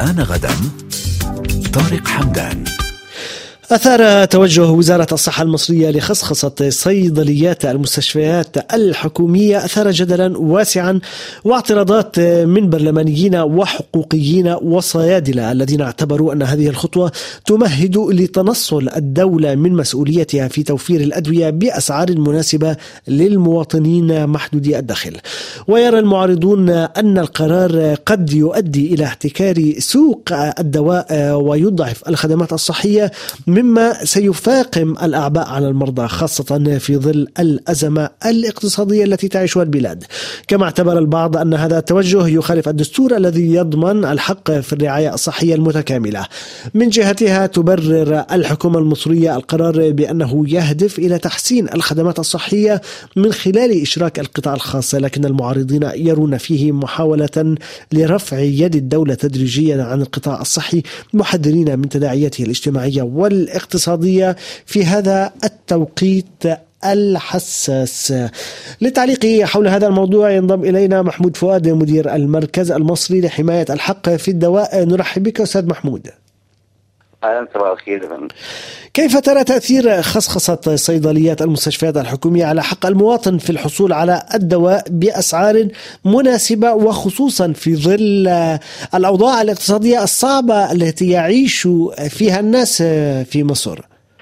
آن غدا. طارق حمدان. أثار توجه وزارة الصحة المصرية لخصخصة صيدليات المستشفيات الحكومية أثار جدلا واسعا واعتراضات من برلمانيين وحقوقيين وصيادلة الذين اعتبروا أن هذه الخطوة تمهد لتنصل الدولة من مسؤوليتها في توفير الأدوية بأسعار مناسبة للمواطنين محدودي الدخل. ويرى المعارضون أن القرار قد يؤدي إلى احتكار سوق الدواء ويضعف الخدمات الصحية، مما سيفاقم الأعباء على المرضى خاصة في ظل الأزمة الاقتصادية التي تعيشها البلاد. كما اعتبر البعض أن هذا التوجه يخالف الدستور الذي يضمن الحق في الرعاية الصحية المتكاملة. من جهتها تبرر الحكومة المصرية القرار بأنه يهدف إلى تحسين الخدمات الصحية من خلال إشراك القطاع الخاص، لكن المعارضين يرون فيه محاولة لرفع يد الدولة تدريجيا عن القطاع الصحي، محذرين من تداعياته الاجتماعية والاقتصادية في هذا التوقيت الحساس. للتعليق حول هذا الموضوع ينضم إلينا محمود فؤاد مدير المركز المصري لحماية الحق في الدواء. نرحب بك أستاذ محمود. أهلا، صباح الخير. كيف ترى تأثير خصخصة صيدليات المستشفيات الحكومية على حق المواطن في الحصول على الدواء بأسعار مناسبة، وخصوصا في ظل الأوضاع الاقتصادية الصعبة التي يعيش فيها الناس في مصر؟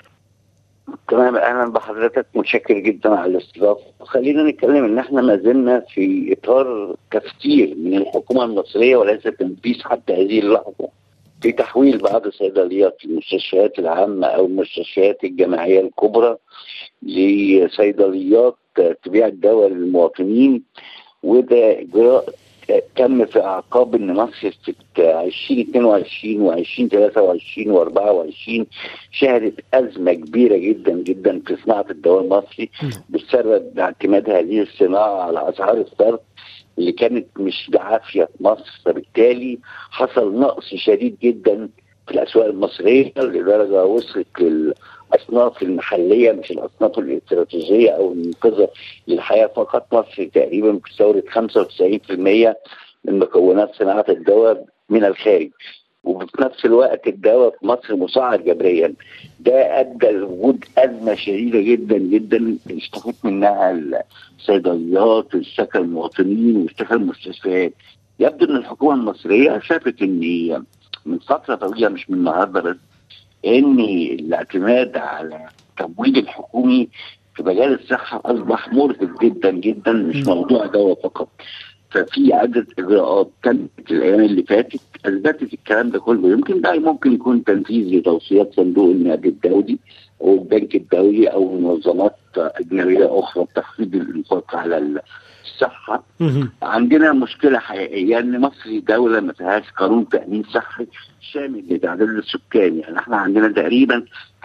تمام، أهلا بحضرتك، متشكر جدا على الاستضافة. خلينا نتكلم إن احنا ما زلنا في إطار تفكير من الحكومة المصرية وليس تنفيذ حتى هذه اللحظة في تحويل بعض صيدليات المستشفيات العامة أو المستشفيات الجامعية الكبرى لصيدليات تبيع الدواء للمواطنين. وده إجراء تم في أعقاب إن مصر في 2022 و2023 و24 شهدت أزمة كبيرة جدا جدا في صناعة الدواء المصري بسبب اعتماد هذه الصناعة على أسعار الصرف اللي كانت مش بعافية في مصر. فبالتالي حصل نقص شديد جدا في الأسواق المصرية لدرجة وصلت للأصناف المحلية مش الأصناف الاستراتيجية أو المنقذة للحياة فقط. مصر تقريبا بتستورد 95% من مكونات صناعة الدواء من الخارج، وفي نفس الوقت الدواء في مصر مسعر جبريا. ده ادى لوجود ازمه شديده جدا جدا اشتكت منها الصيدليات واشتكى المواطنين واشتكى المستشفيات. يبدو ان الحكومه المصريه شافت ان من فتره طويله مش من النهارده بس ان الاعتماد على التمويل الحكومي في مجال الصحه اصبح مرهق جدا جدا، مش موضوع دواء فقط. ففي عدة إجراءات كانت الأيام اللي فاتت أثبتت الكلام ده كله. يمكن ده ممكن يكون تنفيذ لتوصيات صندوق النقد الدولي أو البنك الدولي أو منظمات أجنبية أخرى بتخفيض الإنفاق على الصحة. عندنا مشكلة حقيقية إن مصر دولة ما فيهاش قانون تأمين صحي شامل لتعداد السكان. يعني احنا عندنا تقريبا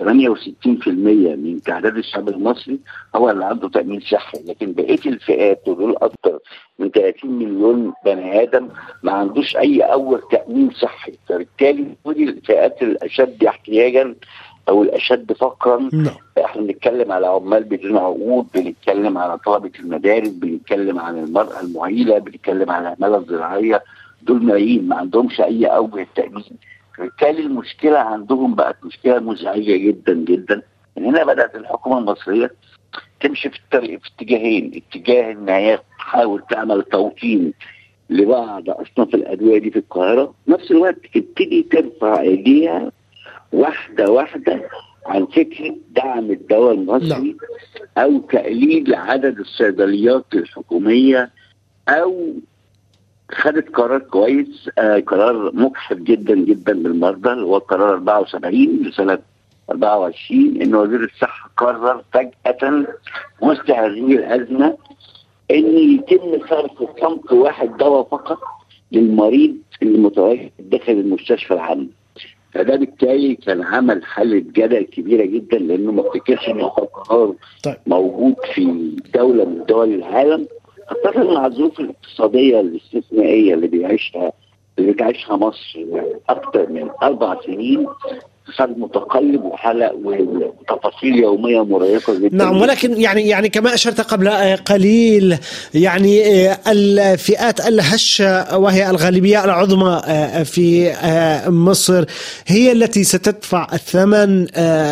68% من تعداد الشعب المصري هو اللي عنده تأمين صحي، لكن بقية الفئات ودول أكثر من 30 مليون بني آدم ما عندوش أي أول تأمين صحي. فبالتالي ودي الفئات الأشد احتياجا أو الأشد فقرا. احنا بنتكلم على عمال بدون عقود، بنتكلم على طلبة المدارس، بنتكلم على المرأة المعيلة، بنتكلم على العمالة الزراعية. دول ملايين ما عندهمش أي أوجه تأمين. بالتالي المشكلة عندهم بقت مشكلة مزعجة جدا جدا. من هنا بدأت الحكومة المصرية تمشي في اتجاهين: اتجاه ان هي تحاول تعمل توطين لبعض اصناف الادويه دي في القاهره، في نفس الوقت تبتدي ترفع ايديها واحده واحده عن فكره دعم الدواء المصري او تقليل عدد الصيدليات الحكوميه. او خدت قرار كويس، قرار مجحف جدا جدا بالمرضى، اللي هو قرار 74 لسنه 24، ان وزير الصحه قرر فجاه وسط هذه الازمه ان يتم صرف صنف واحد دواء فقط للمريض اللي متواجد داخل المستشفى العام. فده بالتالي كان عمل حالة جدل كبيرة جدا، لانه ما افتكرش ان هو قرار موجود في دولة من دول العالم، خاصة مع الظروف الاقتصادية الاستثنائية اللي بتعيشها مصر أكثر من 4 سنين. اقتصاد متقلب وتفاصيل يوميه مرهقه جدا. نعم، ولكن يعني كما أشرت قبل قليل، يعني الفئات الهشة وهي الغالبية العظمى في مصر هي التي ستدفع الثمن.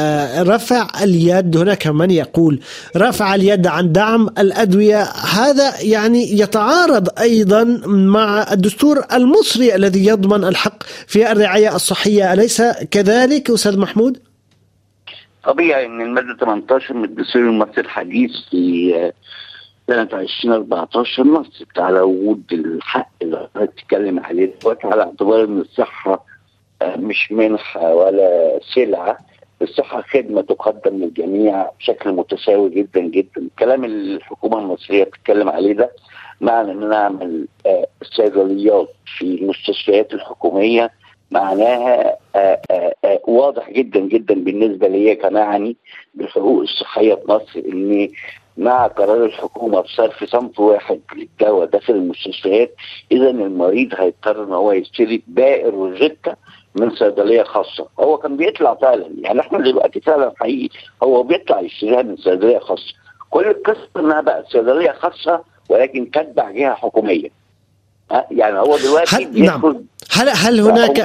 رفع اليد، هناك من يقول رفع اليد عن دعم الأدوية، هذا يعني يتعارض أيضا مع الدستور المصري الذي يضمن الحق في الرعاية الصحية، أليس كذلك أستاذ محمود؟ طبيعي ان الماده 18 من الدستور المصري الحديث في سنه 2014 نصت على وجود الحق اللي بتتكلم عليه دلوقتي، على اعتبار ان الصحه مش منحه ولا سلعه، الصحه خدمه تقدم للجميع بشكل متساوي جدا جدا. الكلام اللي الحكومه المصريه بتتكلم عليه ده معنى ان نعمل صيدليات في المستشفيات الحكوميه معناها واضح جدا جدا بالنسبه لي كمعني بالحقوق الصحيه في مصر، ان مع قرار الحكومه بصرف صنف واحد للدواء داخل المستشفيات، اذا المريض هيضطر ان هو يشتري باقي الروجيتا من صيدليه خاصه. هو كان بيطلع فعلا، يعني احنا دلوقتي فعلا حقيقي هو بيطلع يشتريها من صيدليه خاصه. كل القصه انها بقت صيدليه خاصه ولكن تتبع جهه حكوميه. يعني هو دلوقتي نعم. هل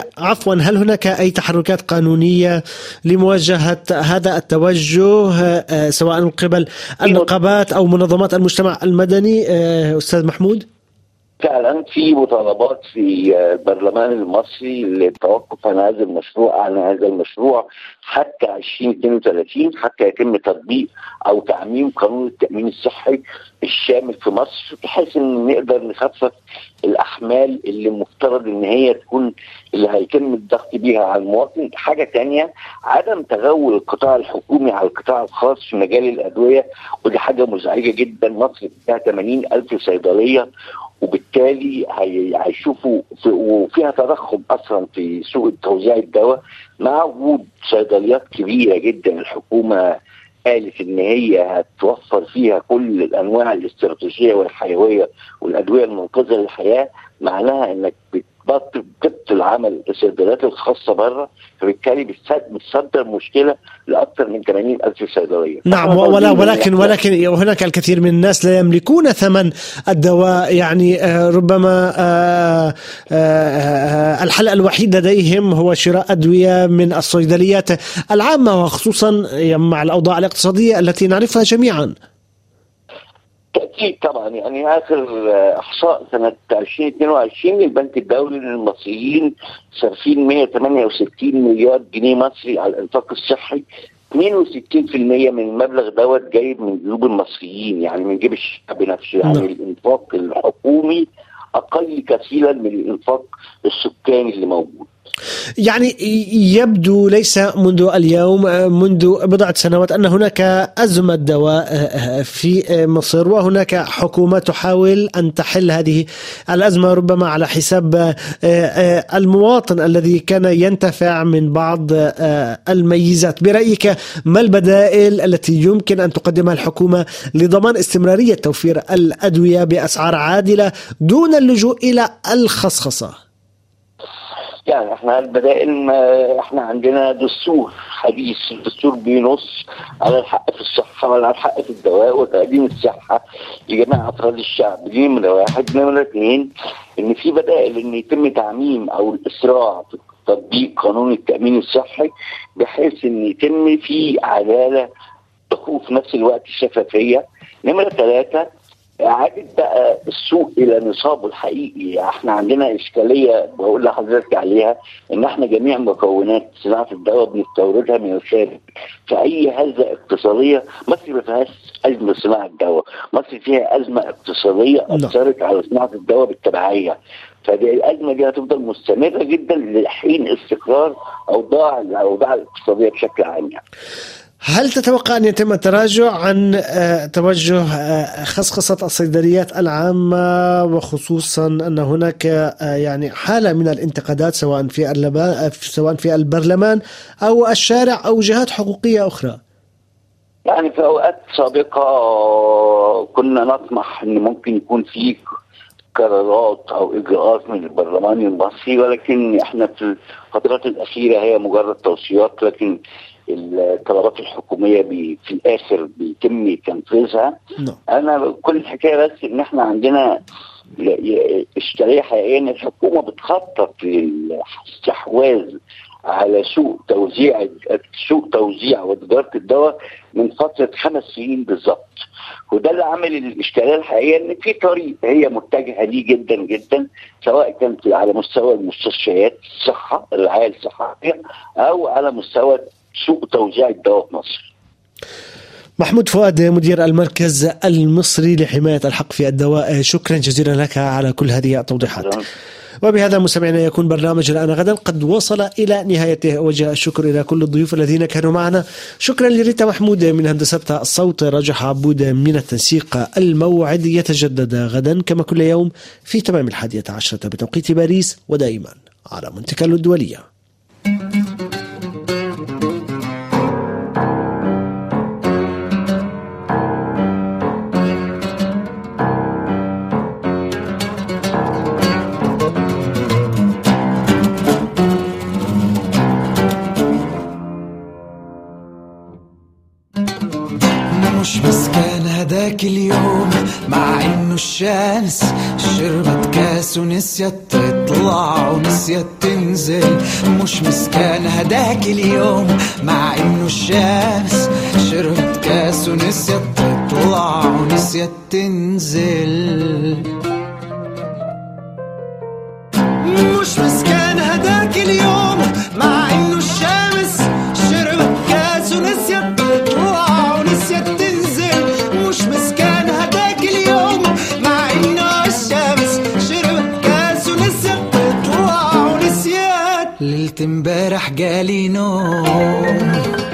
هناك أي تحركات قانونية لمواجهة هذا التوجه سواء من قبل النقابات أو منظمات المجتمع المدني أستاذ محمود؟ فعلا في مطالبات في البرلمان المصري للتوقف عن هذا المشروع حتى 2032 حتى يتم تطبيق او تعميم قانون التامين الصحي الشامل في مصر، بحيث ان نقدر نخفف الاحمال اللي مفترض ان هي تكون اللي هيتم الضغط بيها على المواطن. حاجه تانية، عدم تغول القطاع الحكومي على القطاع الخاص في مجال الادويه، ودي حاجه مزعجه جدا. مصر فيها 80,000 صيدليه، وبالتالي هيشوفوا وفيها تضخم اصلا في سوق توزيع الدواء مع وجود صيدليات كبيره جدا. الحكومه قالت ان هي هتوفر فيها كل الانواع الاستراتيجيه والحيويه والادويه المنقذه للحياه، معناها انك بتبطل عمل الصيدليات الخاصه بره، فبالتالي بتصدر مشكله لاكثر من 80,000 صيدليه. نعم، ولكن هناك الكثير من الناس لا يملكون ثمن الدواء، يعني ربما الحل الوحيد لديهم هو شراء أدوية من الصيدليات العامة، وخصوصا مع الأوضاع الاقتصادية التي نعرفها جميعا. أكيد طبعا، يعني آخر إحصاء سنة 2022 البنك الدولي للمصريين صارفين 168 مليار جنيه مصري على الإنفاق الصحي، 62% من المبلغ دوت جاي من جيوب المصريين، يعني من جيب الشعب نفسه. يعني الإنفاق الحكومي أقل كثيرا من الإنفاق السكاني اللي موجود. يعني يبدو ليس منذ اليوم، منذ بضعة سنوات أن هناك أزمة دواء في مصر، وهناك حكومة تحاول أن تحل هذه الأزمة ربما على حساب المواطن الذي كان ينتفع من بعض الميزات. برأيك ما البدائل التي يمكن أن تقدمها الحكومة لضمان استمرارية توفير الأدوية بأسعار عادلة دون اللجوء إلى الخصخصة؟ يعني احنا البدائل، احنا عندنا دستور حديث، الدستور بينص على الحق في الصحة وعلى الحق في الدواء وتقديم الصحة لجميع أفراد الشعب. دي نمرة واحد. نمرة اتنين، ان في بدائل ان يتم تعميم او الاسراع في تطبيق قانون التأمين الصحي بحيث ان يتم فيه عدالة وفي نفس الوقت شفافية. نمرة ثلاثة، إعادة بقى السوق إلى نصابه الحقيقي. احنا عندنا إشكالية بقول لحضرتك عليها، إن احنا جميع مكونات صناعة الدواء بنستوردها من الخارج. فأي هزة اقتصادية، مصر ما فيهاش أزمة صناعة الدواء، مصر فيها أزمة اقتصادية أثرت على صناعة الدواء بالتبعية. فدي الأزمة دي هتفضل مستمرة جدا لحين استقرار الأوضاع الاقتصادية بشكل عام. يعني هل تتوقع أن يتم التراجع عن توجه خصخصة الصيدليات العامة، وخصوصا أن هناك يعني حالة من الانتقادات سواء في البرلمان أو الشارع أو جهات حقوقية أخرى؟ يعني في أوقات سابقة كنا نطمح أن ممكن يكون في قرارات او اجراءات من البرلمان المصري، ولكن احنا في الفترات الاخيره هي مجرد توصيات، لكن الطلبات الحكوميه في الاخر بيتم تنفيذها. انا كل الحكايه بس ان احنا عندنا اشكاليه حقيقيه ان الحكومه بتخطط للاستحواذ على سوق توزيع وتجاره الدواء من فتره 5 سنين بالظبط، وده اللي عامل الاشكاليه الحقيقيه ان في طريق هي متجهه ليه جدا جدا، سواء كانت على مستوى المستشفيات الصحه الرعايه الصحيه او على مستوى سوق توزيع الدواء في مصر. محمود فؤاد مدير المركز المصري لحماية الحق في الدواء، شكرا جزيلا لك على كل هذه التوضيحات. وبهذا مستمعينا يكون برنامج الآن غدا قد وصل إلى نهايته. وجه الشكر إلى كل الضيوف الذين كانوا معنا. شكرا لريتا محمود من هندسة الصوت، رجح عبود من التنسيق. الموعد يتجدد غدا كما كل يوم في تمام 11 بتوقيت باريس، ودائما على مونتي كارلو الدولية. مش مسكان هداك اليوم مع انه الشمس شربت كاس ونسيت تطلع ونسيت تنزل. مش مسكان هداك اليوم مع انه الشمس شربت كاس ونسيت تطلع ونسيت تنزل. مش مسكان هداك اليوم مع انه الشمس شربت كاس ونسيت تطلع ونسيت تنزل. مش مسكان هداك اليوم مع انه الشمس شربت كاس ونسيت تطلع ونسيت. ليلة امبارح جالي نوم،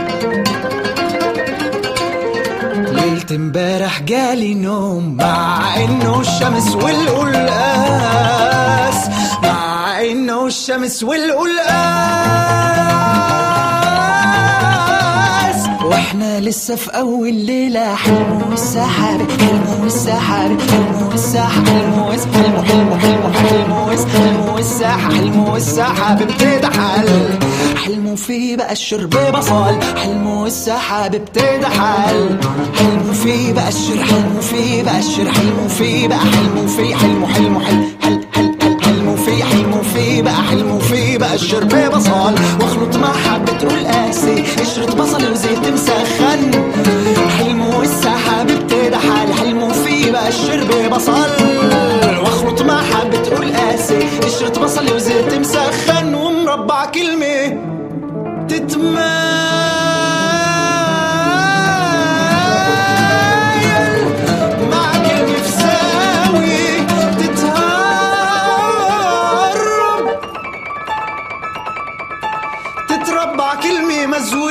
ليلة امبارح جالي نوم مع انه الشمس والقلقاس، مع انه الشمس والقلقاس. واحنا لسه في اول ليلة حلمو السحاب حلمو السحاب حلمو السحاب حلمو حلمو حلمو حلمو حلمو حلمو السحاب حلمو السحاب ابتدى حل حلمو فيه بقى الشرب بصل. حلمو السحاب ابتدى حل حلمو فيه بقى الشر حلمو فيه بقى الشر حلمو فيه بقى حلمو فيه حلمو حلمو حل حل حل حلمو فيه بقى حلمو فيه بقى الشرب بصل. واخلط مع حبة قلقاسي قشرة بصل وزيت مسخن. حلمو السحاب ابتدى حل حلمو فيه بقى الشرب بصل. واخلط مع حبة قلقاسي قشرة بصل وزيت مسخن. ومربع كلمة تتمايل مع كلمة فساوي تتهرب تتربع كلمة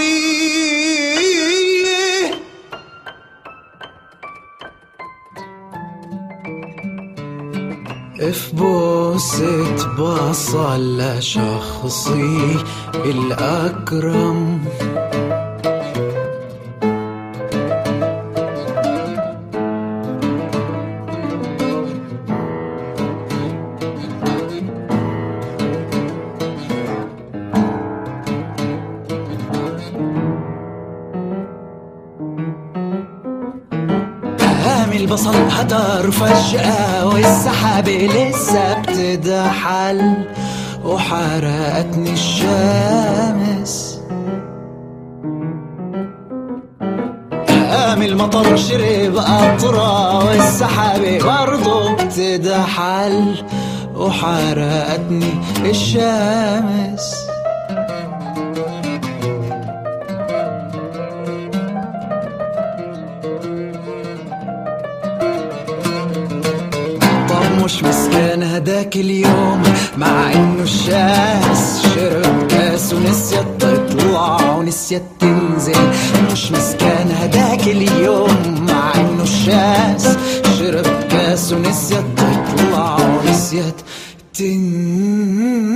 مزوية. في بوسة بصل لشخصي الأكرم. البصل هدر فجأة والسحاب لسه ابتدى حل. وحرقتني الشمس قام المطر شرب قطرة والسحاب برضو ابتدى حل. وحرقتني الشمس مش مسكان هداك اليوم مع انه الشمس شرب كاس ونسيت تطلع ونسيت تنزل. مش مسكان هداك اليوم مع انه الشمس شرب كاس ونسيت تطلع ونسيت تنزل.